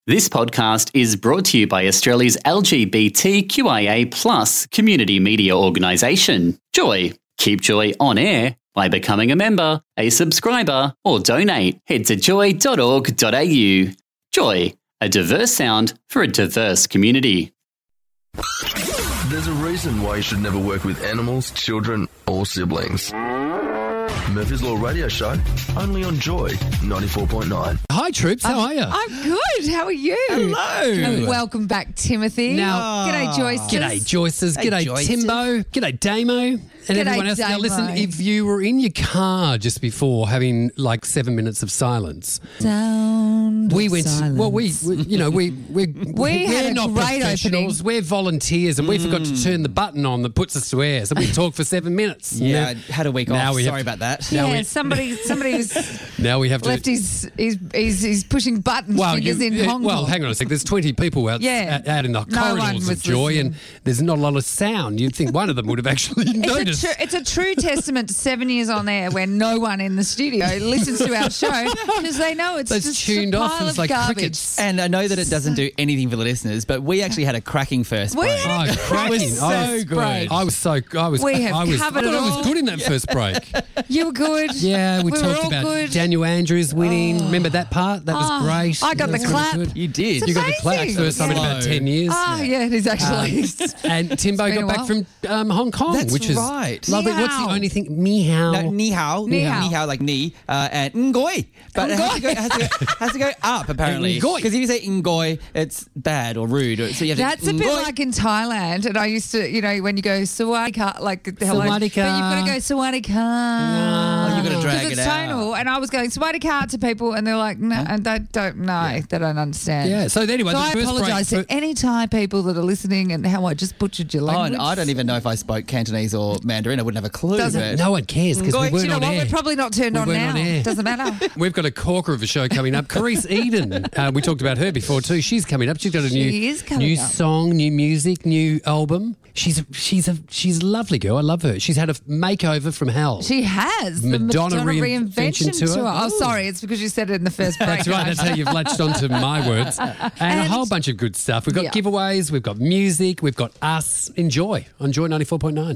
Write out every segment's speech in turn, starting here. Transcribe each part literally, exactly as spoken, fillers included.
This podcast is brought to you by Australia's L G B T Q I A plus community media organisation, Joy. Keep Joy on air by becoming a member, a subscriber, or donate. Head to joy dot org dot a u. Joy, a diverse sound for a diverse community. There's a reason why you should never work with animals, children, or siblings. Murphy's Law Radio Show, only on Joy ninety-four point nine. Hi, Troops. How are you? I'm good. How are you? Hello. And welcome back, Timothy. Now- G'day, Joyce. G'day, Joyces. Hey, G'day, Joyces. Timbo. G'day, Damo. And G'day, everyone else. Now, listen, Damo. if you were in your car just before having like seven minutes of silence, Sound we of went, silence. well, we, we you know, we, we, we, We had we're a not great professionals. We're volunteers and we forgot to turn the button on that puts us to air. So we talked for seven minutes. Yeah, I Now, had a week now off. we have Sorry to- about that. now yeah, we- somebody, somebody's now we have to. left his, his, he's, he's pushing buttons Well, fingers you- in yeah, Hong well, Kong. hang on a sec. There's twenty people out, Yeah. out, out in the No one corridors was of Joy, listening. and there's not a lot of sound. You'd think one of them would have actually It's noticed. a, tru- it's a true testament to seven years on air where no one in the studio listens to our show because they know it's That's just tuned a off pile and it's of like garbage. crickets. And I know that it doesn't do anything for the listeners, but we actually had a cracking first We break. had Oh, cracking. so I was, good. I was so I was We have I was, covered I thought it I was all. good in that first break. You were good. Yeah, we, We were talked all about good. Daniel Andrews winning. Remember that part? That was Oh, great. I got That the was really clap. good. You did. You got the clap amazing. first time in about Yeah. ten years. Ah, yeah, it is actually. And Timbo It's been got a back from um, Hong Kong, That's which is right. lovely. Ni What's the hao. only thing? Ni hao. No, ni hao. Ni hao. Ni hao, like ni, uh, and ngoi. But it has to, go, it, has, to go, has to go up, apparently. Ngoi. Because if you say ngoi, it's bad or rude. Or, so you have That's to a bit ngoi. like in Thailand, and I used to, you know, when you go sawadika, like hello, Sawadee but you've got to ka. go sawadika. Oh, you got to drag Because it it's out. tonal, and I was going sawadika to people, and they're like, no, and they don't know, they don't understand. Yeah. So anyway, So the I first apologise break. to any Thai people that are listening, and how I just butchered your Oh, language. and I don't even know if I spoke Cantonese or Mandarin. I wouldn't have a clue. Doesn't- but- No one cares because we Ngoi. weren't you know on what? air. We're probably not turned We on weren't now. on air. Doesn't matter. We've got a corker of a show coming up. Carice Eden, uh, we talked about her before too. She's coming up. She's got a She new, is coming new up. song, new music, new album. She's a, she's a she's a lovely girl. I love her. She's had a makeover from hell. She has the Madonna Madonna, reinvention reinvention tour. tour. Oh, Ooh. sorry, it's because you said it in the first break. That's right. That's how you've latched onto my words. And, a whole bunch of good stuff. We've got Yeah. giveaways. We've got music. We've got us. Enjoy on Joy ninety-four point nine.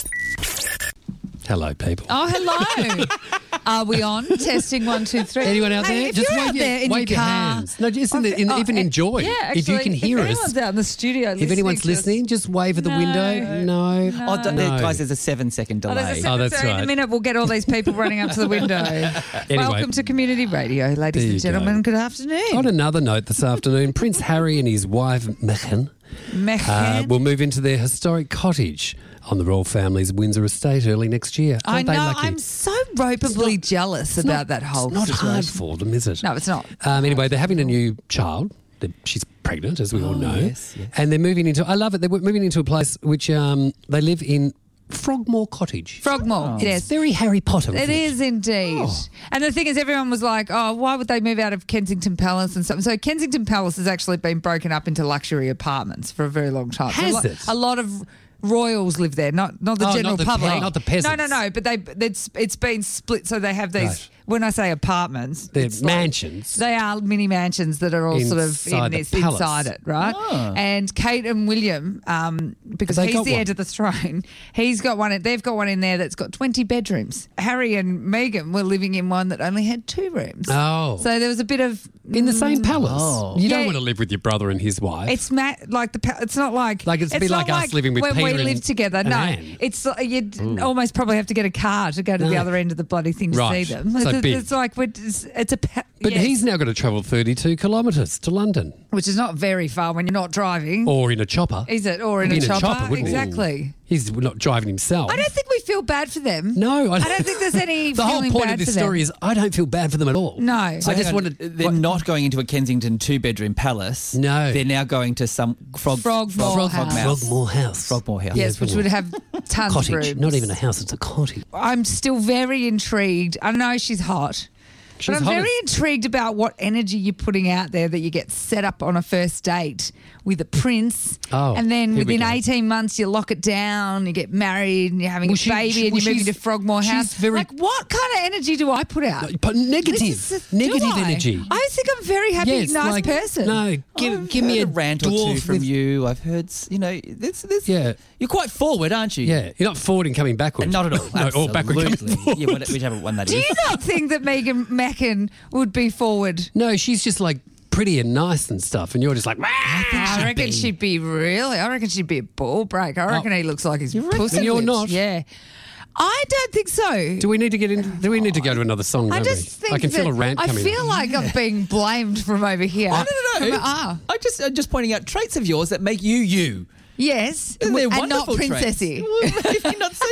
Hello, people. Oh, hello. Are we on? Testing one, two, three. Anyone out Hey, there? If Just you're wave out your, there in wave your your car, hands. No, just in the, in, Oh, even eh, enjoy. Yeah, if you actually, can hear if us. anyone's out in the studio, If anyone's to us- listening, just wave at the No. window. No. Oh, d- No. guys, there's a seven second Oh, delay. there's a Oh, second, that's so in right. a minute we'll get all these people running up to the window. Welcome to Community Radio, ladies There you and gentlemen. go. Good afternoon. On another note this afternoon, Prince Harry and his wife, Meghan, uh, Meghan. will move into their historic cottage on the royal family's Windsor estate early next year. I Aren't know. they lucky? I'm so ropeably jealous It's about not- that whole It's not situation. hard for them, is it? No, it's not. Um, anyway, they're having a new child. They're- She's pregnant, as we all know. yes, yes. And they're moving into, I love it, they're moving into a place which um, they live in Frogmore Cottage. Frogmore, It's yes. very Harry Potter. It isn't is indeed. Oh. And the thing is, everyone was like, oh, why would they move out of Kensington Palace and stuff? So Kensington Palace has actually been broken up into luxury apartments for a very long time. So Has a, lo- it? a lot of royals live there, not not the Oh, not general the public. pe- not the peasants. No, no, no. But they it's it's been split. So they have these. Right. When I say apartments, They're it's like- mansions. they are mini mansions that are all sort of Inside in the this, palace. inside it, right? Oh. And Kate and William, um, because They he's got the one. heir to the throne, he's got one. They've got one in there that's got twenty bedrooms. Harry and Meghan were living in one that only had two rooms. Oh. So there was a bit of in the same palace. Oh. You don't Yeah. want to live with your brother and his wife. It's ma- like the. pa- It's not like Like it's a bit not like us living with when Peter we and- live together. and No, Anne. it's like you'd almost probably have to get a car to go to the No. other end of the bloody thing to Right. see them. So it's, big. it's like we're, it's, it's a. Pa- but yes, he's now got to travel thirty-two kilometres to London. which is not very far when you're not driving. Or in a chopper. Is it? Or in a In a chopper? chopper, wouldn't he? exactly. He's not driving himself. I don't think we feel bad for them. No, I I don't, don't think there's any The whole feeling point bad of this for them. story is I don't feel bad for them at all. No. So I just hang on, wanted- They're what- not going into a Kensington two bedroom palace. No. They're now going to some frog, Frogmore frog, House. Frogmore Frogmore House. Frogmore House. Yes, which would have tons Cottage. of rooms. Not even a house, it's a cottage. I'm still very intrigued. I know she's hot. She's But I'm hot very as- intrigued about what energy you're putting out there that you get set up on a first date with a prince. Oh, and then here we within go. eighteen months, you lock it down, you get married, and you're having Well, a she- baby, she- and well, you're moving she's- to Frogmore she's House. very- Like, what kind of energy do I put out? But negative, This is- do negative I? energy. I think I'm a very happy, Yes, nice like- person. No, give I've give me heard a a rant or dwarf two from with- you. I've heard, s- you know, this, this, Yeah. you're quite forward, aren't you? Yeah, you're not forward and coming backwards. Not at all. no, or backward coming Absolutely. forward. Yeah, what- whichever one that Do is. you not think that Megan Mackin would be forward? No, she's just like pretty and nice and stuff, and you're just like, "Wah!" I reckon be. she'd be really. I reckon she'd be a ball break. I reckon he looks like his pussy. And you're lips. not? Yeah. I don't think so. Do we need to get in? Do we need to go to another song? I don't just we? think I can feel that- a rant I coming. feel like I'm being blamed from over here. No, no, no, From- no. ah, I just, I'm just pointing out traits of yours that make you you. yes, And they're and not wonderful princessy. traits. Well, maybe not so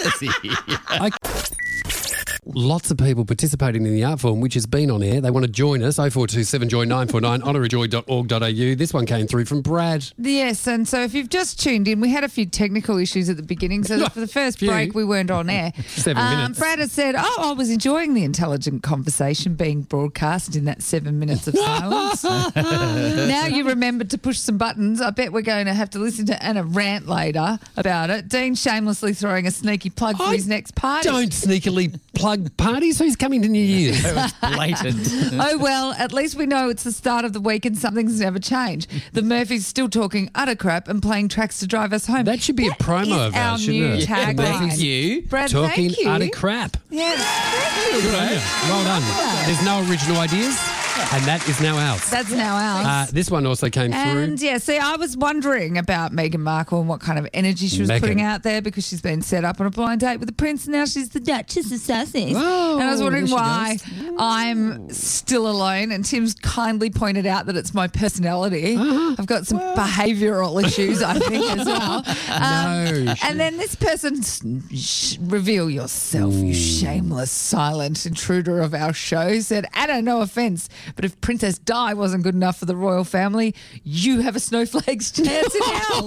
princessy. Lots of people participating in the art form, which has been on air. They want to join us. oh four two seven joy nine four nine, honour a joy dot org dot a u. This one came through from Brad. Yes, and so if you've just tuned in, we had a few technical issues at the beginning. So for the first Few. break, we weren't on air. Seven um, minutes. Brad has said, "Oh, I was enjoying the intelligent conversation being broadcast in that seven minutes of silence." Now you remembered to push some buttons. I bet we're going to have to listen to Anna rant later about it. Dean shamelessly throwing a sneaky plug for I his next party. Don't sneakily plug parties. Who's coming to New Year's? Blatant. Oh, well, at least we know it's the start of the week and something's never changed. The Murphys still talking utter crap and playing tracks to drive us home. That should be a promo is of our ours, shouldn't new it? Yeah, tagline. thank you. Brad, Talking thank you. utter crap. Yes, thank you. Good on you. Well done. There's no original ideas, and that is now ours. That's now ours. Uh, this one also came and through. yeah, see, I was wondering about Meghan Markle and what kind of energy she was Meghan. putting out there because she's been set up on a blind date with the prince and now she's the Duchess of Sussex. Oh, and I was wondering there she why I'm still alone. And Tim's kindly pointed out that it's my personality. Uh-huh. I've got some behavioural issues, I think, as well. Um, No, and then this person, s- sh- reveal yourself, you shameless, silent intruder of our show, said, Anna, no offence, but if Princess Di wasn't good enough for the royal family, you have a snowflake's chance in hell.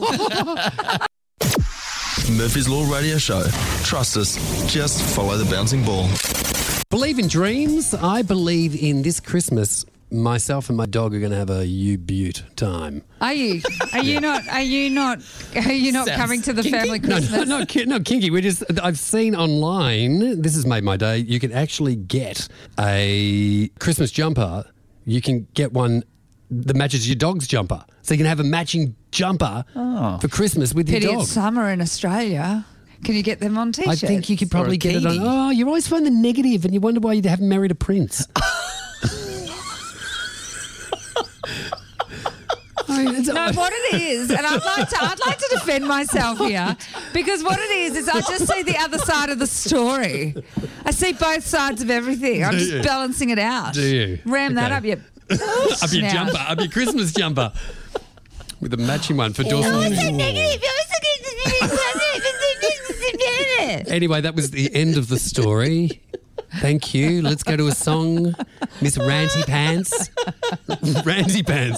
Murphy's Law Radio Show. Trust us. Just follow the bouncing ball. Believe in dreams. I believe in this Christmas. Myself and my dog are going to have a U-Butte time. Are you? Are you not? Are you not? Are you not Sounds coming to the kinky. family No, Christmas? no, no, ki- no, kinky. We just. I've seen online. This has made my day. You can actually get a Christmas jumper. You can get one that matches your dog's jumper, so you can have a matching jumper for Christmas with Pity your dog. it's summer in Australia. Can you get them on t-shirts? I think you could probably a get it on. kiwi. Oh, you always find the negative, and you wonder why you haven't married a prince. I mean, it's- No, what it is, and I'd like to, I'd like to defend myself here because what it is is I just see the other side of the story. I see both sides of everything. I'm Do just you? balancing it out. Do you? Ram that Okay. up your up your snout. jumper, up your Christmas jumper, with a matching one for Dawson. Anyway, that was the end of the story. Thank you. Let's go to a song. Miss Ranty Pants. Ranty Pants.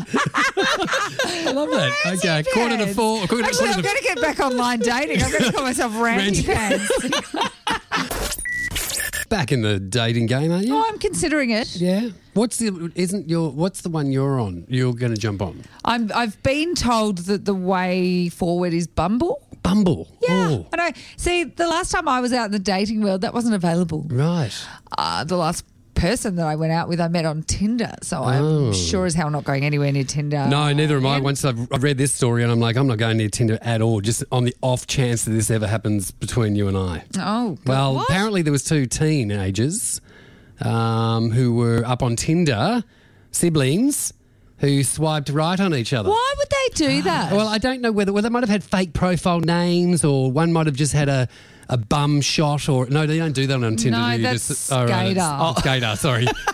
I love that. Okay, quarter to four. Quarter, Actually, quarter I'm to going to get back online dating. I'm going to call myself Ranty Ranty- Pants. back in the dating game, aren't you? Oh, I'm considering it. Yeah. What's the isn't your what's the one you're on? You're going to jump on I'm, I've been told that the way forward is Bumble. Bumble. Yeah. Oh, And I see the last time I was out in the dating world, that wasn't available. right. Uh, the last person that I went out with, I met on Tinder. So I'm Oh. sure as hell not going anywhere near Tinder. No, neither am I. And- Once I've I've read this story, and I'm like, I'm not going near Tinder at all. Just on the off chance that this ever happens between you and I. Oh, God. Well, What? apparently there was two teenagers um, who were up on Tinder, siblings, who swiped right on each other. Why would they do that? Well, I don't know whether well, they might have had fake profile names, or one might have just had a, a bum shot, or no, they don't do that on Tinder. No, do you? that's Just, oh, right, it's- Skater. Oh, Skater, sorry.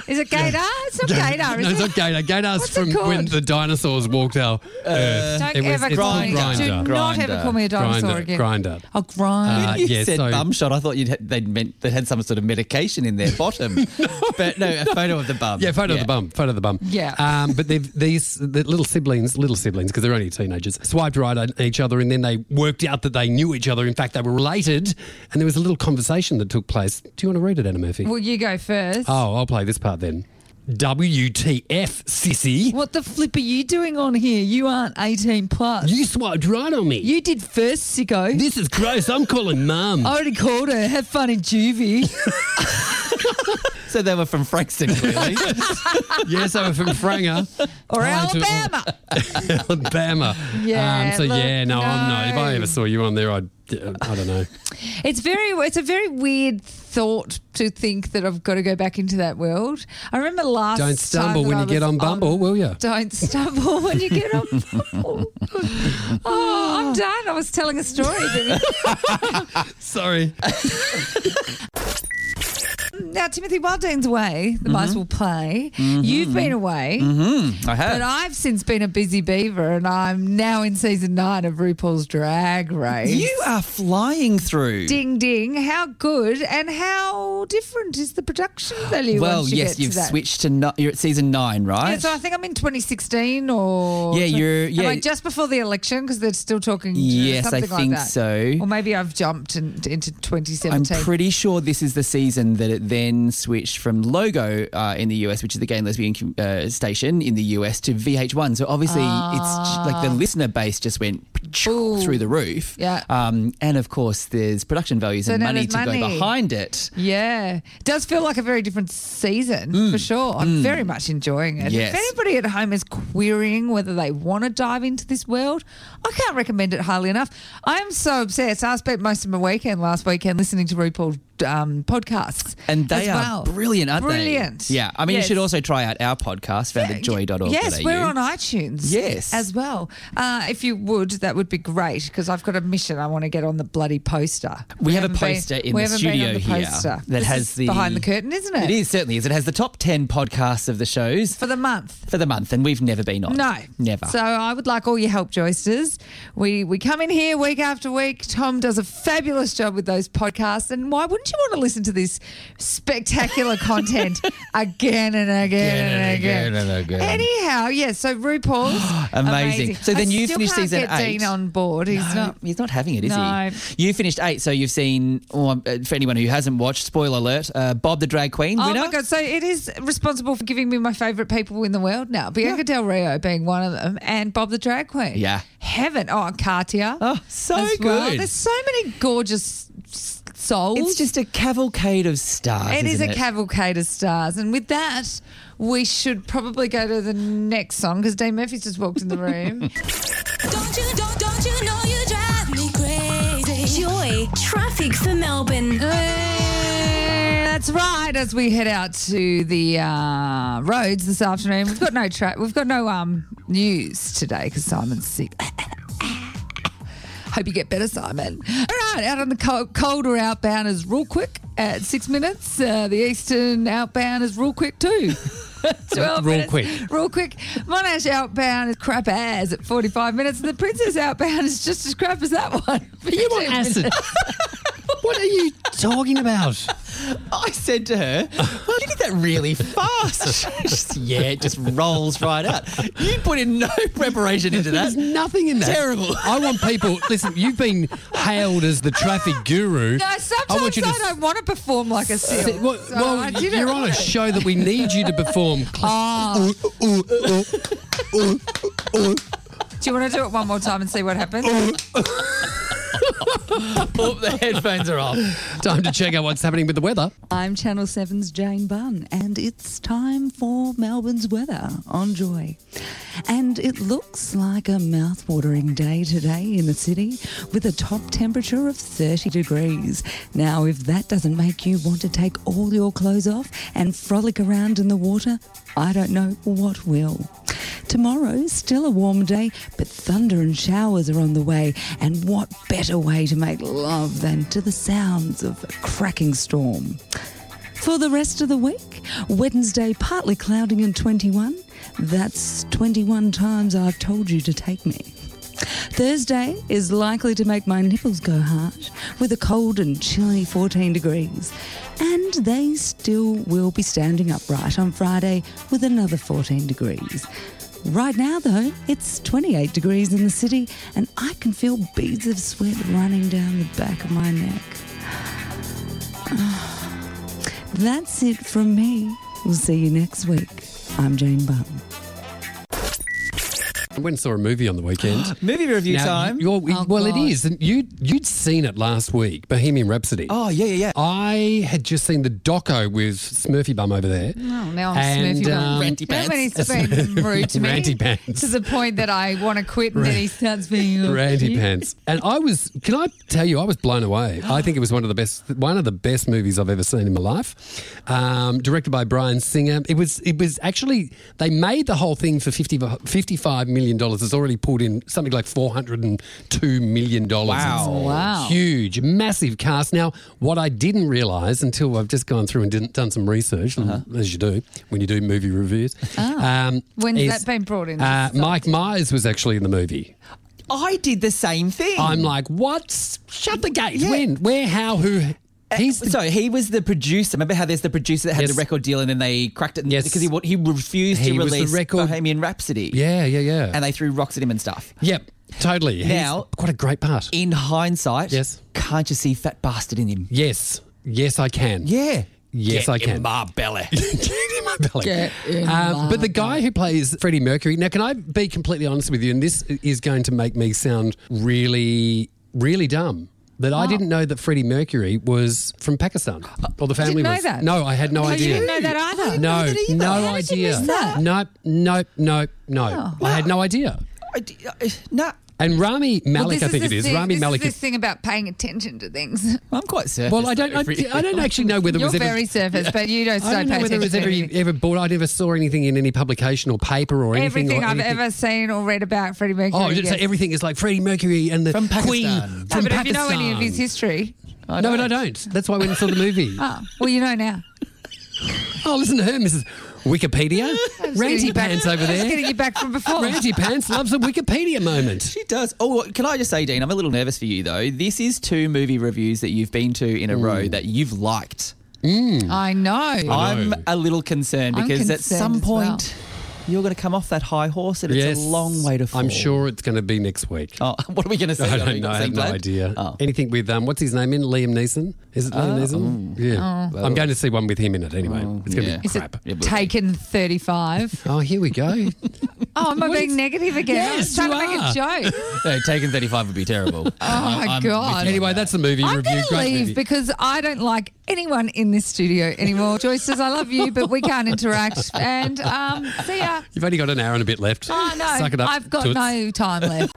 Is it gator? It's not gator, No, is it's it? not gator. Gator's What's it from called? when the dinosaurs walked our Earth. Don't It was- ever it's call called me. Grinder. Do not Grinder. ever call me a dinosaur Grinder. again. Grinder. Oh, grinder. Uh, you yeah, said so- bum shot. I thought you'd had, they'd meant they had some sort of medication in their bottom. But no, a photo of the bum. Yeah, photo of the bum. Photo of the bum. Yeah. Um, but they've, these the little siblings, little siblings, because they're only teenagers, swiped right on each other, and then they worked out that they knew each other. In fact, they were related, and there was a little conversation that took place. Do you want to read it, Anna Murphy? Well, you go first. Oh, I'll play this part then. W T F, sissy. What the flip are you doing on here? You aren't eighteen plus. You swiped right on me. You did first, sicko. This is gross. I'm calling mum. I already called her. Have fun in juvie. So they were from Frankston, clearly. Yes, I were from Franger. Or Trying to- Alabama. Alabama. Yeah, Um, so, look, yeah, no, I'm not. If I no. ever saw you on there, I'd, uh, I don't know. It's very. It's a very weird thought to think that I've got to go back into that world. I remember last. Don't stumble time when that you I get was on Bumble, will you? Don't stumble when you get on Bumble. Oh, I'm done. I was telling a story. Sorry. Now, Timothy, while Dean's away, the mice will play. You've been away. Mm, I have. But I've since been a busy beaver, and I'm now in season nine of RuPaul's Drag Race. You are flying through. Ding ding! How good and how different is the production value? Well, once you yes, get to you've that? switched to no, you're at season nine, right? Yeah, so I think I'm in twenty sixteen or Yeah, you're- Am yeah. I just before the election because they're still talking? Yes, I something like think that. so. Or maybe I've jumped in, into twenty I'm seventeen. pretty sure this is the season that it then switched from Logo uh, in the U S, which is the gay and lesbian uh, station in the U S, to V H one. So obviously, it's j- like the listener base just went Ooh. through the roof. Yeah. Um, and of course, there's production values So and now money there's to money. go behind it. Yeah, it does feel like a very different season for sure. I'm very much enjoying it. Mm. Yes. If anybody at home is querying whether they want to dive into this world, I can't recommend it highly enough. I am so obsessed. I spent most of my weekend last weekend listening to RuPaul's um, podcasts. And they as are well. brilliant, aren't Brilliant. they? Yeah. I mean, Yes. you should also try out our podcast, found at joy dot org dot a u. Yes, we're on iTunes. Yes. as well. Uh, if you would, that would be great because I've got a mission. I want to get on the bloody poster. We have a haven't been- poster in we the haven't been studio on the here poster. that This has is the behind the curtain, isn't it? It is, certainly is. It has the top ten podcasts of the shows For the month. for the month, and we've never been on. No, Never. So I would like all your help, Joysters. We we come in here week after week. Tom does a fabulous job with those podcasts, and why wouldn't you want to listen to this spectacular content again and again, and again and again. Anyhow, yeah. So RuPaul's Amazing. So then I you still finished can't season get eight. Dean on board. He's No, not. he's not having it, is No. he? You finished eight, so you've seen, oh, uh, for anyone who hasn't watched, spoiler alert, uh, Bob the Drag Queen Oh winner. my god! So it is responsible for giving me my favourite people in the world now. Bianca Del Rio being one of them, and Bob the Drag Queen. Yeah. heaven. Oh, Katia. Oh, so as well. good. There's so many gorgeous s- souls. It's just a cavalcade of stars. It is isn't a it? cavalcade of stars. And with that, we should probably go to the next song because Dean Murphy's just walked in the room. Don't you, don't, don't you know you drive me crazy? Joy, traffic for Melbourne. Eh, That's right. As we head out to the uh, roads this afternoon, we've got no tra- We've got no um, news today because Simon's sick. Hope you get better, Simon. All right, out on the co- colder outbound is real quick at six minutes. Uh, the eastern outbound is real quick too. twelve Real minutes. quick. Real quick. Monash outbound is crap as at forty-five minutes. And the Princess outbound is just as crap as that one. You want acid? What are you talking about? I said to her, well, you did that really fast. Just, yeah, it just rolls right out. You put in no preparation into that. There's nothing in that. Terrible. I want people. Listen, you've been hailed as the traffic guru. No, I sometimes want I, you to don't want to perform like a seal. Say- well, So well, I did it you're on a right. show that we need you to perform. Oh. Do you want to do it one more time and see what happens? Oh, the headphones are off. Time to check out what's happening with the weather. I'm Channel seven's Jane Bunn, and it's time for Melbourne's weather on Joy. And it looks like a mouth-watering day today in the city with a top temperature of thirty degrees. Now, if that doesn't make you want to take all your clothes off and frolic around in the water, I don't know what will. Tomorrow, still a warm day, but thunder and showers are on the way. And what better way to make love than to the sounds of a cracking storm? For the rest of the week, Wednesday partly clouding and twenty-one. That's twenty-one times I've told you to take me. Thursday is likely to make my nipples go hard with a cold and chilly fourteen degrees. And they still will be standing upright on Friday with another fourteen degrees. Right now, though, it's twenty-eight degrees in the city and I can feel beads of sweat running down the back of my neck. That's it from me. We'll see you next week. I'm Jane Bunn. I went and saw a movie on the weekend. Movie review Now, time. you're- Oh, well, it God. is. And you, you'd seen it last week, Bohemian Rhapsody. Oh, yeah, yeah, yeah. I had just seen the doco with Smurfy Bum over there. Oh, now I'm And, Smurfy Bum. um, Ranty You know when pants. he's being rude to me? Ranty pants. To the point that I want to quit and then he starts being... Randy Pants. And I was, can I tell you, I was blown away. I think it was one of the best, one of the best movies I've ever seen in my life. Um, directed by Brian Singer. It was, it was actually, they made the whole thing for fifty, fifty-five million dollars. It's already pulled in something like four hundred two million dollars. Wow. It's Wow. huge, massive cast. Now, what I didn't realise until I've just gone through and did, done some research, Uh-huh. as you do when you do movie reviews. Um, When's is, that been brought in? Uh, Mike Myers was actually in the movie. I did the same thing. I'm like, what? Shut the gate. Yeah. When? Where? How? Who? He's the, so he was the producer. Remember how there's the producer that had Yes. the record deal and then they cracked it Yes. because he wa- he refused He to was the release record- Bohemian Rhapsody. yeah, yeah, yeah. And they threw rocks at him and stuff. yep, totally. He's Now- quite a great part. In hindsight, Yes. can't you see fat bastard in him? Yes, yes, I can. Yeah. Yes, Get I can. In my belly. Get in my belly. Get in Um, my but the guy who plays Freddie Mercury. Now, can I be completely honest with you? And this is going to make me sound really, really dumb. That I didn't know that Freddie Mercury was from Pakistan, or the family didn't know was. that? No, I had no Oh, you idea. didn't know that either? No, know that either. no How did you idea. miss that? Nope, nope, nope, no. I had no idea. I d- uh, nah, And Rami Well, Malek, this I think is it the is. thing- Rami this Malek. is this thing about paying attention to things. I'm quite surface. well, I don't. though, I, Freddie. I don't actually know whether You're it was ever. very surface, but you don't, I don't don't know pay whether it was attention ever to anything. ever bought. I never saw anything in any publication or paper or anything. Everything or I've anything. ever seen or read about Freddie Mercury. Oh, just yes. everything is like Freddie Mercury and the From Queen Pakistan. from No, but Pakistan. if you know any of his history, I no, don't. but I don't. That's why I went and saw the movie. oh, well, you know now. Oh, listen to her, Missus Wikipedia. Getting Ranty you back- Pants over I'm just there. getting you back from before. Ranty Pants loves a Wikipedia moment. She does. Oh, can I just say, Dean, I'm a little nervous for you, though. This is two movie reviews that you've been to in a row that you've liked. I know. I'm a little concerned I'm because at concerned some as well. point you're going to come off that high horse and it's Yes. a long way to fall. I'm sure it's going to be next week. Oh, what are we going to say? I Have don't we know. got I have something no planned? idea. Oh. Anything with um, what's his name in Liam Neeson? Is it Liam Neeson? Yeah, I'm going to see one with him in it anyway. it's going to yeah. be Is it crap. Yeah, but- Taken thirty-five? Oh, here we go. Oh, am I What being is- negative again? I was Yes, trying to you make are. a joke. No, taking thirty-five would be terrible. Oh, my God. Anyway, that's the movie I'm review. going to Great leave movie. because I don't like anyone in this studio anymore. Joyce says, I love you, but we can't interact. And um, see ya. You've only got an hour and a bit left. Oh, no. Suck it up. I've got toots. no time left.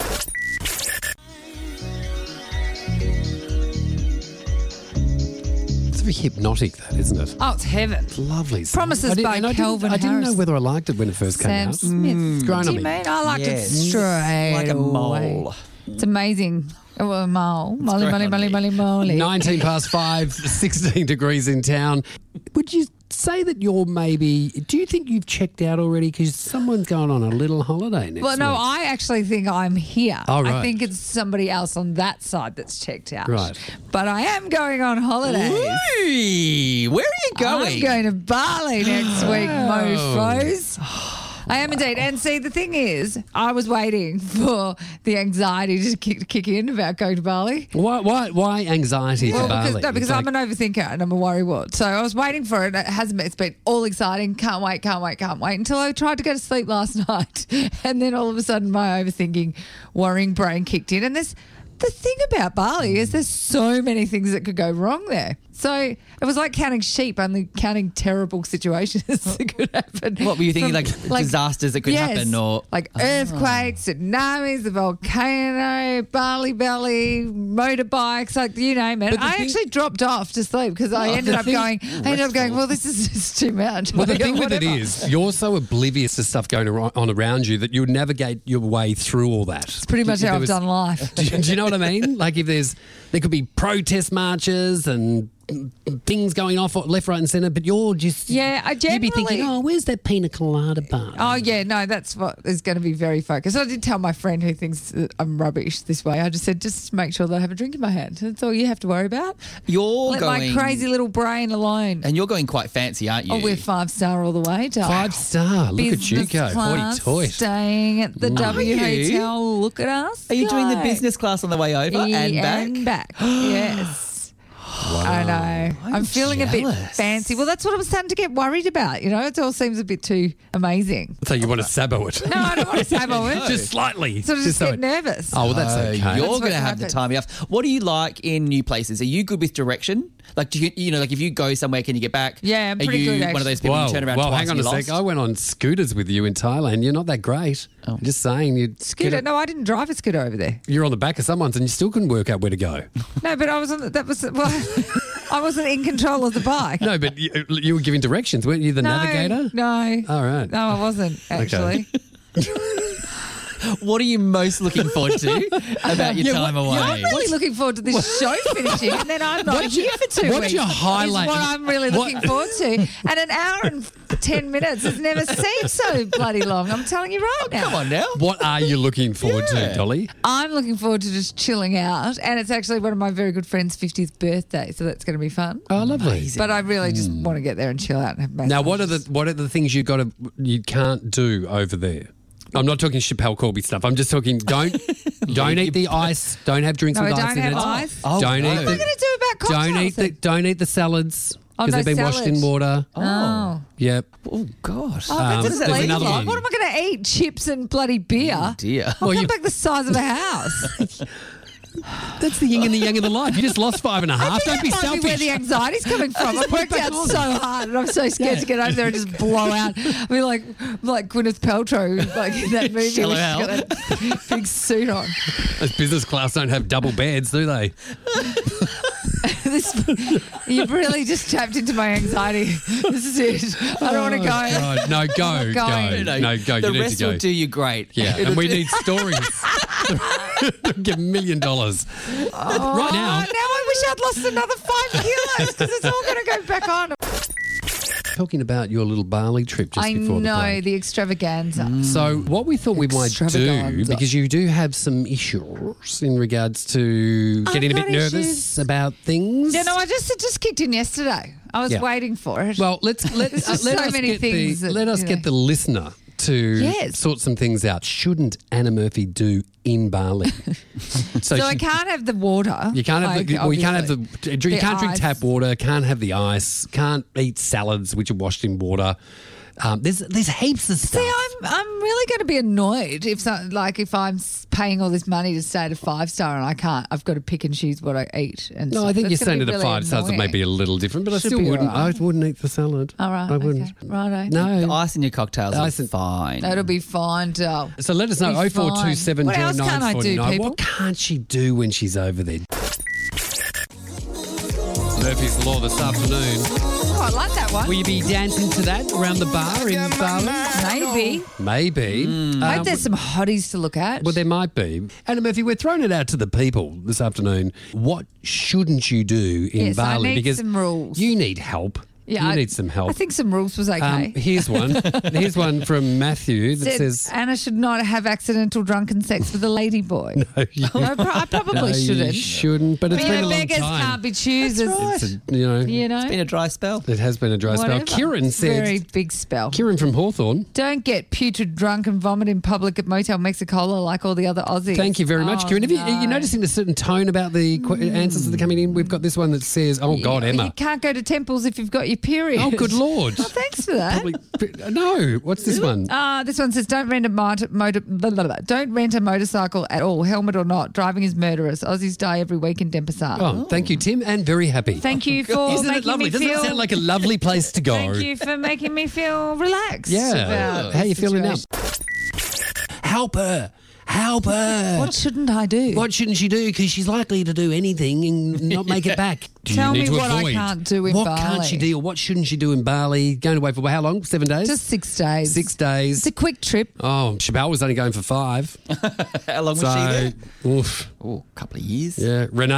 It's very hypnotic, that, isn't it? Oh, it's heaven. Lovely. song. Promises I didn't- by and I didn't- Kelvin I didn't know Harris. whether I liked it when it first came Sam out. Smith. It's grown Do on you me. mean? I liked Yes. it straight Like a away. mole. It's amazing. Oh, a mole. Molly, great molly, on molly, me. molly, molly. nineteen past five, sixteen degrees in town. Would you say that you're maybe, do you think you've checked out already? Because someone's going on a little holiday next Well, no, week. I actually think I'm here. Oh, right. I think it's somebody else on that side that's checked out. Right. But I am going on holidays. Hey, where are you going? I'm going to Bali next week, mofos. I am indeed. And see, the thing is, I was waiting for the anxiety to kick, kick in about going to Bali. Why, why, why anxiety Well, for Bali? because, no, because It's I'm like- an overthinker and I'm a worrywart. So I was waiting for it. It hasn't been. It's been all exciting. Can't wait, can't wait, can't wait until I tried to go to sleep last night. And then all of a sudden my overthinking, worrying brain kicked in. And there's the thing about Bali is there's so many things that could go wrong there. So it was like counting sheep, only counting terrible situations that could happen. What were you thinking, From- like, disasters that could yes, happen or- like earthquakes, tsunamis, the volcano, Bali belly, motorbikes, like you name it. But the I thing- actually dropped off to sleep because I Oh, ended the up thing- going. I ended up going. Well, this is just too much. Well, the Like, thing with it whatever. is, you're so oblivious to stuff going ar- on around you that you navigate your way through all that. It's pretty much how I've done life. Do you, do you know what I mean? Like if there's, there could be protest marches and things going off left, right, and centre, but you're just Yeah, I you'd be thinking, generally- oh, where's that pina colada bar? Oh, yeah, no, that's what is going to be very focused. I did tell my friend who thinks that I'm rubbish this way, I just said, just make sure that I have a drink in my hand. That's all you have to worry about. You're Let going my crazy little brain alone. and you're going quite fancy, aren't you? Oh, we're five star all the way. darling. Five star. Look at you Business go. class, Forty toys. staying at the Are W you? Hotel. Look at us. Are you doing the go. business class on the way over E- and back? And back. Yes. I know. I'm, I'm feeling a bit jealous. fancy. Well, that's what I'm starting to get worried about. You know, it all seems a bit too amazing. So you want to sabo it? No, I don't want to say my word. Just slightly. So I just so get it- nervous. Oh, well, that's Oh, okay. You're That's going what to have the happened. time off. What do you like in new places? Are you good with direction? Like, do you, you know, like if you go somewhere, can you get back? Yeah, I'm Are pretty you good, one of actually. those people Whoa, who turn around well, twice hang on and a you're sec. lost? I went on scooters with you in Thailand. You're not that great. Oh. Just saying. You Scooter. No, I didn't drive a scooter over there. You're on the back of someone's and you still couldn't work out where to go. No, but I was on. The, that was well. I wasn't in control of the bike. No, but you, you were giving directions, weren't you? The No, navigator. No. All right. No, I wasn't actually. What are you most looking forward to about your time away? I'm really looking forward to this show finishing, and then I'm not What's here your- for two what's weeks. your Is highlight? what I'm really What- looking forward to. And an hour and ten minutes has never seemed so bloody long. I'm telling you right now. Come on now. What are you looking forward Yeah. to, Dolly? I'm looking forward to just chilling out, and it's actually one of my very good friend's fiftieth birthday, so that's going to be fun. Oh, lovely. But I really just want to get there and chill out and have Now, what are the what are the things you got to you can't do over there? I'm not talking Chappelle Corby stuff. I'm just talking don't don't eat the ice. Don't have drinks No, with don't ice in have it. ice. Oh, don't no. eat What am I the going to do about cocktails? don't eat the then? don't eat the salads Oh, because no they've been washed in salad. water. Oh. Yep. Oh, God. Oh, Um, that's there's illegal. another one. What am I going to eat? Chips and bloody beer? Oh, dear. I'll Well, come you- back the size of a house. That's the yin and the yang of the life. You just lost five and a half. Don't be That might be where selfish. the anxiety's coming from. Just I've put it worked back out on. so hard, and I'm so scared Yeah. to get over there and just blow out. I mean, like like Gwyneth Paltrow, like in that movie, Shallow where hell. she's got that big suit on. Those business class don't have double beds, do they? This, you've really just tapped into my anxiety. This is it. I don't want to go. God, no, go, I'm not going. go, no, go. The You need rest to go. will do you great. Yeah, and we need stories. Give a million dollars right Oh, now. now I wish I'd lost another five kilos because it's all going to go back on. Talking about your little Bali trip just I before know the break. the extravaganza. So what we thought we might do, Extravaganza. because you do have some issues in regards to getting a bit got nervous issues. about things. Yeah, no, I just it just kicked in yesterday. I was Yeah. waiting for it. Well, let's let, There's uh, just let so us many get things the, that, let us you get know. the listener to Yes. sort some things out. Shouldn't Anna Murphy do in Bali? so I she- can't have the water. You can't have like, the, well, you can't have obviously. the, you can't drink ice. tap water, can't have the ice, can't eat salads which are washed in water. Um, there's there's heaps of stuff. See, I'm I'm really going to be annoyed if so, like if I'm s- paying all this money to stay at a five star and I can't. I've got to pick and choose what I eat. And no, stuff. I think That's you're gonna saying be at a really five stars it may annoying. be a little different, but I Should still be wouldn't. alright. I wouldn't eat the salad. All right, I wouldn't. okay, righto. No. The ice in your cocktails Ice is in- fine. That'll be fine, doll. So let us know. Be Oh four two seven fine. joy What else nine can't I four do, nine. people? What can't she do when she's over there? Murphy's Law this afternoon. Oh, I like that one. Will you be dancing to that around the bar in Bali? Maybe. Maybe. I hope Um, there's some hotties to look at. Well, there might be. Anna Murphy, we're throwing it out to the people this afternoon. What shouldn't you do in Yes, I Bali? need because some rules. you need help. yeah, you I, need some help. I think some rules was okay. um, here's one. Here's one from Matthew that Said says, Anna should not have accidental drunken sex with a lady boy. no, you, No, pro- I probably no, you shouldn't. shouldn't. But it's You been a know, long beggars time. can't be choosers. It's a, you know, You know, It's been a dry spell. it has been a dry Whatever. spell. Kieran It's a said, very big spell. Kieran from Hawthorne. Don't get putrid drunk and vomit in public at Motel Mexicola like all the other Aussies. Thank you very much, Oh, Kieran. Have you, no. are you noticing a certain tone about the qu- answers that are coming in? We've got this one that says, oh, God, You- Emma. You can't go to temples if you've got your period. Oh, good Lord. Oh, thanks for that. Probably, no, what's this one? Uh, this one says, don't rent a motor, motor, blah, blah, blah. Don't rent a motorcycle at all, helmet or not. Driving is murderous. Aussies die every week in Denpasar. Oh, thank you, Tim, and very happy. Thank you for Isn't making it lovely? me Doesn't feel. it sound like a lovely place to go? Thank you for making me feel relaxed. Yeah. about How you this feeling now? situation. Help her. Help her. What shouldn't I do? What shouldn't she do? Because she's likely to do anything and not make it back. Do Tell you need me to what I avoid? can't do in what Bali. can't she do or what shouldn't she do in Bali? Going away for how long? Seven days? Just six days. Six days. It's a quick trip. Oh, Shabelle was only going for five. How long was so, she there? oof. Oh, a couple of years. Yeah. Renee.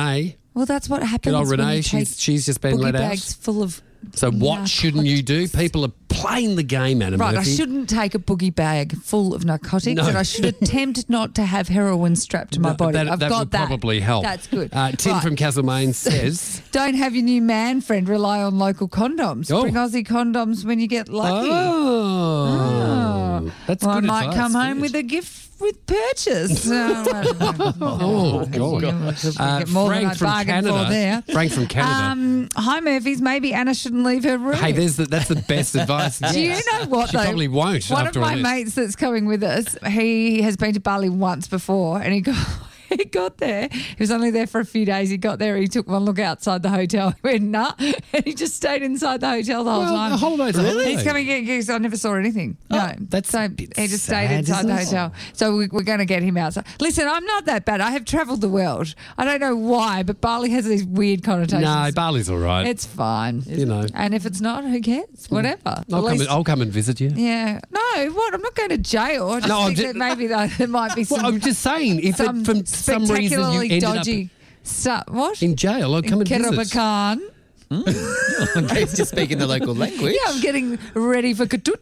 Well, that's what happens. Good old when Renee, you take she's, she's just been boogie let bags out. full of. So what shouldn't you do? narcotics. People are playing the game, Anna Right, Murphy. I shouldn't take a boogie bag full of narcotics, No. and I should attempt not to have heroin strapped to my No, body. that, I've that got would that. probably help. That's good. Uh, Tim Right. from Castlemaine says... Don't have your new man friend rely on local condoms. Oh. Bring Aussie condoms when you get lucky. Oh, that's Well, good I might advice. come home Yes. with a gift with purchase. oh, Oh, God. Uh, get more than I Frank from bargained for Canada. there. Frank from Canada. Um, hi, Murphys. Maybe Anna shouldn't leave her room. hey, there's the, that's the best advice. Do you know what, She though? probably won't One after of all my this. mates that's coming with us, he has been to Bali once before, and he got he got there. He was only there for a few days. He got there, he took one look outside the hotel. He went, nah, and he just stayed inside the hotel the whole Well, time. a holiday's a holiday. He's coming in because I never saw anything. No, that's so a bit he just sad, stayed inside the isn't it? hotel. So we, we're going to get him outside. Listen, I'm not that bad. I have travelled the world. I don't know why, but Bali has these weird connotations. No, Bali's all right. It's fine. You know. And if it's not, who cares? Whatever. At I'll, come least- and, I'll come and visit you. yeah. No, what? I'm not going to jail. I just No, I'm think ju- that maybe that there might be some, Well, I'm just saying, if some it, from some reason you spectacularly ended dodgy stuff. What? up in jail, I'll come and visit. Kerabakan. He's just speaking the local language. Yeah, I'm getting ready for Ketut.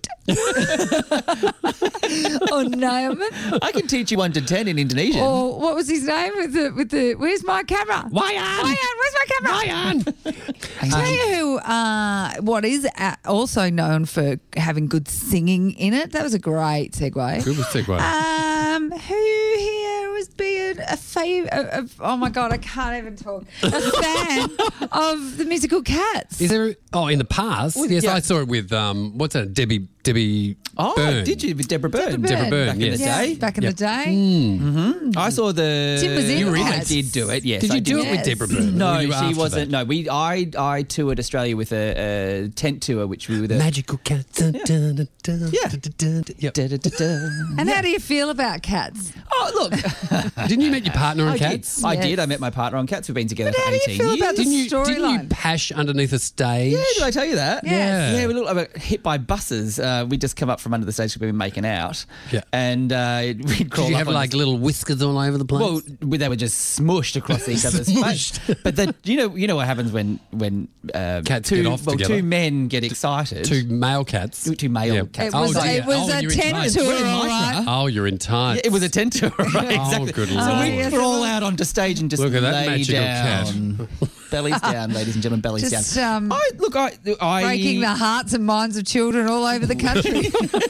or Naaman. I can teach you one to ten in Indonesian. Or what was his name with the with the? Where's my camera? Wayan! Wayan, where's my camera? Wayan! Tell you who, uh, what is uh, also known for having good singing in it. That was a great segue. Good segue. Um, who here was being a favorite? Oh my god, I can't even talk. A fan of the musical Cats. Is there? Oh, in the past, yes, yeah. I saw it with um, what's that? Debbie Debbie. Oh, Byrne. did you with Deborah Byrne? Deborah Byrne, back in yes. the Yeah, day. back in Yep. the day. I saw the. Tim was in You Cats. I did do it. Yes, Did I you do it Yes. with Deborah Byrne? No, Or were you she after wasn't. that? No, we. I I toured Australia with a, a tent tour, which we were the. Magical cat. Dun, dun, dun, dun, Yeah. dun, dun, dun. Yep. Da, da, da, da. And how do you feel about Cats? Oh look, Didn't you meet your partner on I Cats? did. I Yes. did. I met my partner on Cats. We've been together But for how do you eighteen feel years. about the Didn't you, didn't you storyline. pash underneath a stage? Yeah, did I tell you that? Yes. Yeah, we looked like hit by buses. Uh, we just come up from under the stage because we've been making out. Yeah. And uh, we'd crawl Did you up have on like this- little whiskers all over the place? Well, we- they were just smushed across each other's face. But the, you know, you know what happens when when uh, Cats two get off well, together. two men get excited. two male cats. Two- two male Yeah. cats. It was, Oh, it dear. was Oh, a you're in tent tights. tour, We're in all tights right. Oh, you're in tights. Yeah, it was a tent tour, right? Exactly. good so lord. we yes, crawl it out onto stage and just Look at that lay magical down. Bellies down, ladies and gentlemen, bellies Just, down. um, I, look, I, I Breaking the hearts and minds of children all over the country.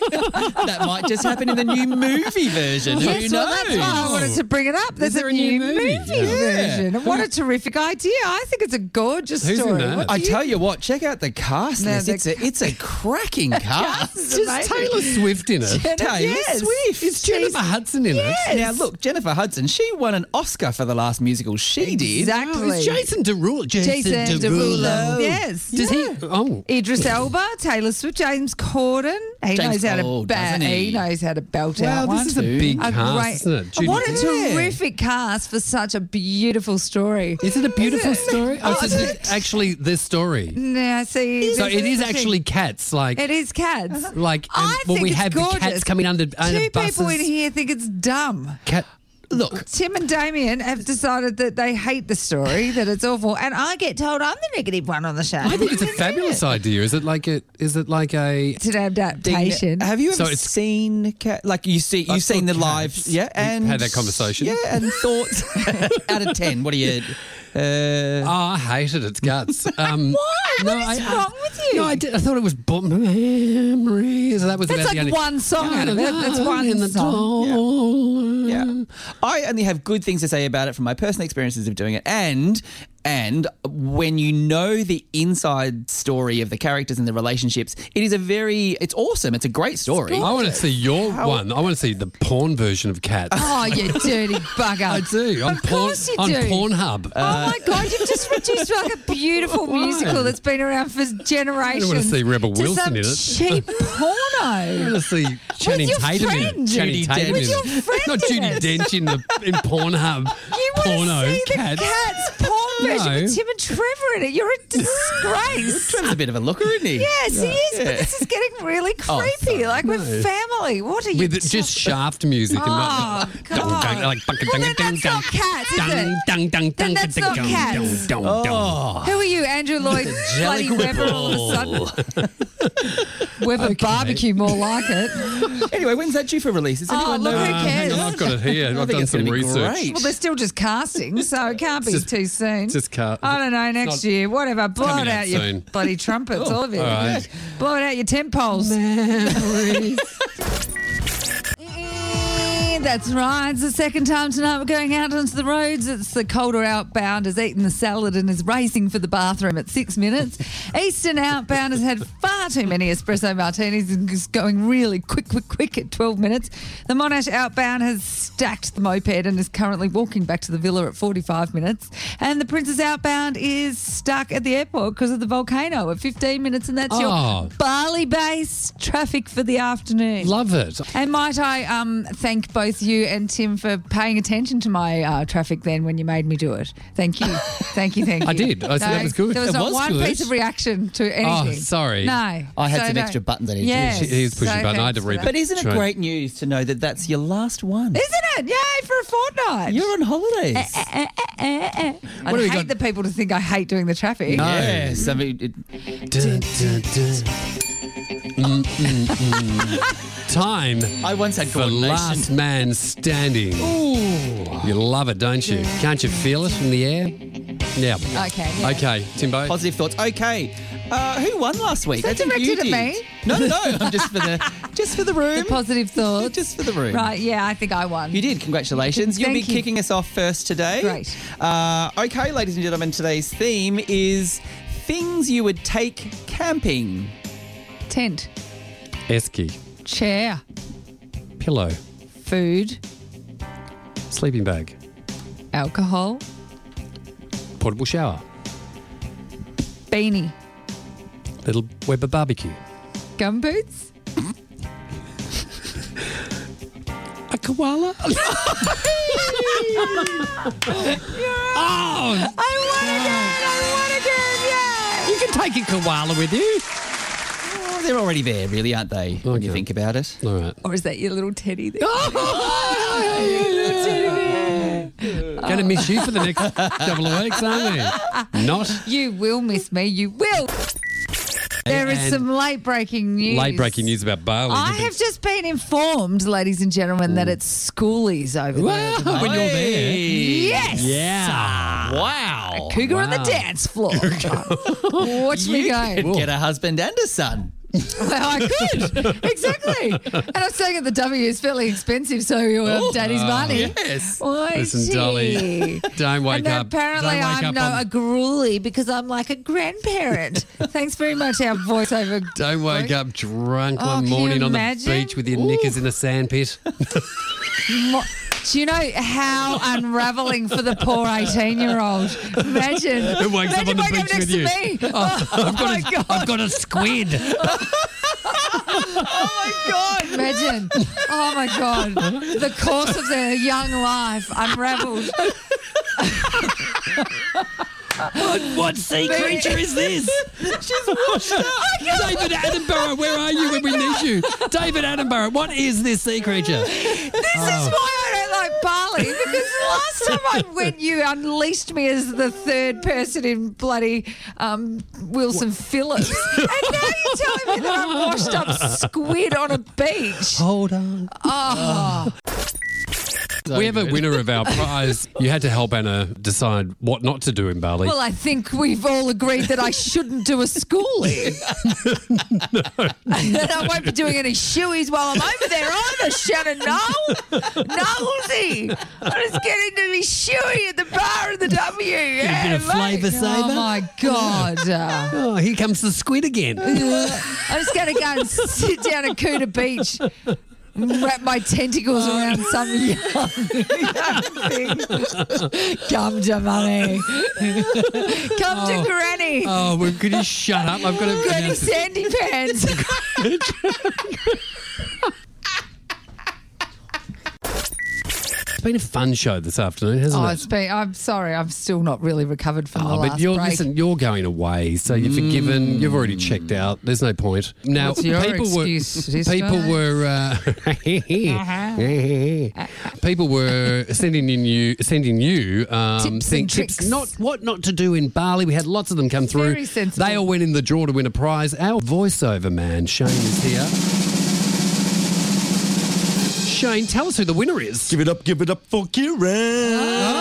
that might just happen in the new movie version. Who Yes, well, that's knows? why I wanted to bring it up. There's there a a new new movie, movie? Yeah. version. And what a terrific idea. I think it's a gorgeous Who's in story. that? What do I you tell you what, check out the cast No, list. the- It's a, it's a cracking cast. It's Just amazing. Taylor Swift in it. Taylor Yes. Swift. Is Jennifer Hudson in it? Now, look, Jennifer Hudson, she won an Oscar for the last musical she did. Exactly. Oh, it's Jason Derulo. Jason Derulo. Yes. Does he? Oh. Idris Elba, Taylor Swift, James Corden. He James knows how to Corden, ba- doesn't he? he knows how to belt Wow, out one. this is a big A cast, great- isn't it? Judy What a Dench. terrific cast for such a beautiful story. Is it a beautiful Is it? story? Oh, Oh, so is is it actually this story? Now, see, So this it is the thing. actually cats, like It is cats. like. um, I well, think we it's have the gorgeous. cats coming under, under Two buses. people in here think it's dumb. Cat. Look, Tim and Damien have decided that they hate the story, that it's awful, and I get told I'm the negative one on the show. I think it's a fabulous idea. Is it like a? Is it like a? It's an adaptation. have you ever So it's- seen Cat? Like you see, I you've saw seen the Cats. live, yeah, We and had that conversation. yeah, and thoughts out of ten. What do you? Uh, Oh, I hated its guts. Um, Why? No, What is I, wrong with you? No, I, did, I thought it was bo- memories. That was That's about like the only, one song out of it. That's one in the song. dawn. Yeah. I only have good things to say about it from my personal experiences of doing it. And and when you know the inside story of the characters and the relationships, it is a very, it's awesome. It's a great story. I want to see your one. I want to see the porn version of Cats. Oh, you dirty bugger. I do. On Of course you porn, do. On Pornhub. Oh my God! You've just reduced like a beautiful Why? musical that's been around for generations. I don't want to see Rebel to Wilson some in it. cheap porno. I want to see Channing your Tatum in friend. it. Channing Judy Tatum Dench. in With it. your friend Not in Judy it. Dench in the in Pornhub. You want porno to see Cats. the Cats porn version No. with Tim and Trevor in it? You're a disgrace. Trevor's a bit of a looker, isn't he? Yes, he is. But Yeah. this is getting really Oh, creepy. sorry. like we're No. family Emily, what are you With ta- just shaft music. and Oh, not, God. Dun, dun, like, Well, then that's not Cats, is it? Dun, dun, Then dun, that's dun, not dun, Cats. dun, dun, dun. Who are you, Andrew Lloyd? Bloody Webber all of a sudden. Webber barbecue, more like it. Anyway, when's that due for release? Does Oh, anyone look, know? who Uh, hang cares? on, I've got it here. I I've think done it's some gonna be research. great. Well, they're still just casting, so it can't be Just- too soon. just car- I don't know, next not- year, whatever. Blow it coming out, out your soon. bloody trumpets, all of you. all right. Blow it out your tent poles. That's right. It's the second time tonight we're going out onto the roads. It's the colder outbound has eaten the salad and is racing for the bathroom at six minutes. Eastern outbound has had far too many espresso martinis and is going really quick, quick, quick at twelve minutes. The Monash outbound has stacked the moped and is currently walking back to the villa at forty-five minutes. And the Princess outbound is stuck at the airport because of the volcano at fifteen minutes. And that's Oh. your Bali-based traffic for the afternoon. Love it. And might I um, thank both you and Tim for paying attention to my uh, traffic then when you made me do it. Thank you. Thank you, thank you. I did. I said that was good. There was It not was one good. piece of reaction to anything. Oh, sorry. No. I had So some no. extra buttons I needed to Yes. use. He is pushing So a button. I had to thanks for read that. But isn't it Right. great news to know that that's your last one? Isn't it? Yay, for a fortnight. You're on holidays. I What do we hate got? the people to think I hate doing the traffic. Yes. I mean, it, Dun, dun, dun. Mm, mm, mm. Time I once had for coordination. last man standing. You love it, don't you? Can't you feel it in the air? Yeah. Okay. Yeah. Okay, Timbo. Positive thoughts. Okay. Uh, who won last week? Is that I think you directed at did. me? No, no, no. I'm just for the just for the room. The positive thoughts. Just for the room. Right, yeah, I think I won. You did. Congratulations. You'll Thank be you. kicking us off first today. Great. Uh, okay, ladies and gentlemen, today's theme is things you would take camping. Tent, Esky. chair, Pillow. food, Sleeping bag. alcohol, Portable shower. beanie, Little Weber barbecue. gumboots. A koala. Oh, I won again! I won again! Yeah! you can take a koala with you. Oh, they're already there, really, aren't they? When you Okay. think about it. All right. Or is that your little teddy there? Going to miss you for the next couple of weeks, aren't we? Not. You will miss me. You will. There is And some late breaking news. late breaking news about Bali. I You've been- have just been informed, ladies and gentlemen, that it's schoolies over there. at the Wow, when moment. you're there. Yes. Yeah. Wow. Cougar on the Wow. dance floor. Watch me go. Get a husband and a son. Well, I could. Exactly. And I'm saying at the W is fairly expensive, so you have Oh, daddy's money. Yes. Listen, Dolly, don't wake and up. apparently Don't wake I'm up no on- a gruely because I'm like a grandparent. Thanks very much, our voiceover. Don't wake group. up drunk Oh, one can you morning on the imagine? beach with your knickers in a sandpit. Mo- Do you know how unravelling for the poor eighteen-year-old? Imagine. Who wakes up imagine on the waking beach next with to you? me. Oh, I've, got my a, God. I've got a squid. Oh my God! Imagine. Oh my God! The course of their young life unravelled. What sea creature is this? She's washed up. David Attenborough, where are you when we need you? David Attenborough, what is this sea creature? This is why I don't like Bali, because the last time I went, you unleashed me as the third person in bloody um, Wilson Phillips, and now you're telling me that I'm washed up squid on a beach. Hold on. Oh, We have a winner of our prize. You had to help Anna decide what not to do in Bali. well, I think we've all agreed that I shouldn't do a schoolie. And I won't be doing any shoeies while I'm over there either, Shannon. No, nosy. I'm just getting to be shoey at the bar of the W. Yeah, bit of mate. flavour saver? Oh my God. Uh, oh, here comes the squid again. I'm just going to go and sit down at Kuta Beach. Wrap my tentacles around some young, young thing. Come to mummy. Come to granny. Oh, well, could you shut up? I've got to Granny announce this. Sandy Pants. been a fun show this afternoon, hasn't Oh, it? it's been. I'm sorry. I'm still not really recovered from the Oh, last but you're break. listen. You're going away, so you're forgiven. You've already checked out. There's no point now. What's your people excuse, were people sister? were uh, people were sending in you sending you um, Tips saying and tips tricks. not what not to do in Bali. We had lots of them come through. Very sensible. They all went in the draw to win a prize. Our voiceover man Shane is here. Shane, tell us who the winner is. Give it up, give it up for Kieran.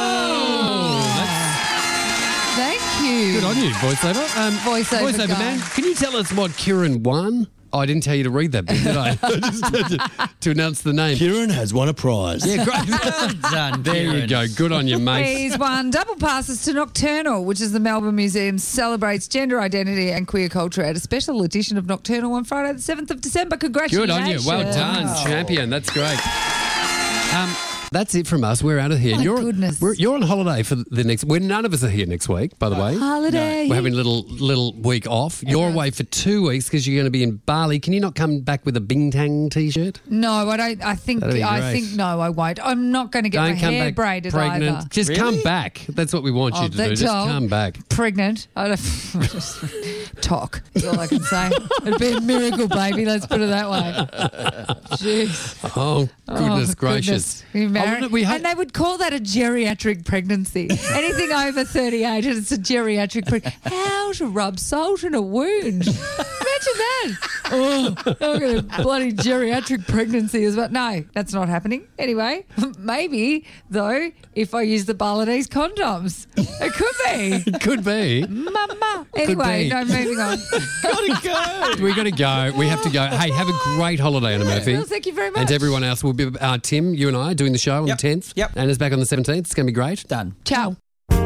Thank you. Good on you, voiceover. Um, Voiceover voiceover guy. man. Can you tell us what Kieran won? Oh, I didn't tell you to read that bit, did I? I just told you to announce the name. Kieran has won a prize. Yeah, great. Well done, There you Kieran. go. Good on you, mate. He's won double passes to Nocturnal, which is the Melbourne Museum celebrates gender identity and queer culture at a special edition of Nocturnal on Friday the seventh of December. Congratulations. Good on you. Well done, champion. That's great. Um, that's it from us. We're out of here. My you're, goodness. We're, you're on holiday for the next. We're none of us are here next week, by the way. Holiday. We're having a little little week off. You're away for two weeks because you're going to be in Bali. Can you not come back with a Bintang t-shirt? No, I don't. I think. That'd be I great. think no, I won't. I'm not going to get my Don't come hair back braided pregnant. either. Just come back. That's what we want you Oh, to do. that's Just all. come back. Pregnant. I don't just talk. That's all I can say. It'd be a miracle, baby. Let's put it that way. Jeez. Oh, goodness Oh, gracious. goodness. You married- Oh, we hope- and they would call that a geriatric pregnancy. Anything over thirty-eight, and it's a geriatric pregnancy. How to rub salt in a wound. Imagine that. Oh, I've got a bloody geriatric pregnancy as well. No, that's not happening. Anyway, maybe, though, if I use the Balinese condoms. It could be. Could be. Mama. Anyway, be. no, moving on. Gotta go. We got to go. We have to go. Hey, have a great holiday, Anna Murphy. Well, thank you very much. And to everyone else, we'll be uh, Tim, you and I doing the show on Yep. the tenth. Yep. Anna's back on the seventeenth. It's going to be great. Done. Ciao.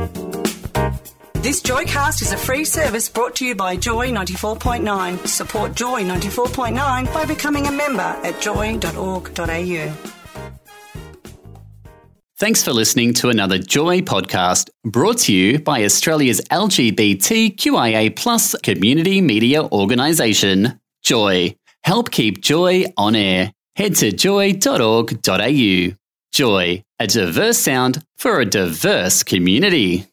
This Joycast is a free service brought to you by Joy ninety-four point nine. Support Joy ninety-four point nine by becoming a member at joy dot org dot a u. Thanks for listening to another Joy podcast brought to you by Australia's L G B T Q I A plus community media organisation, Joy. Help keep Joy on air. Head to joy dot org dot a u. Joy, a diverse sound for a diverse community.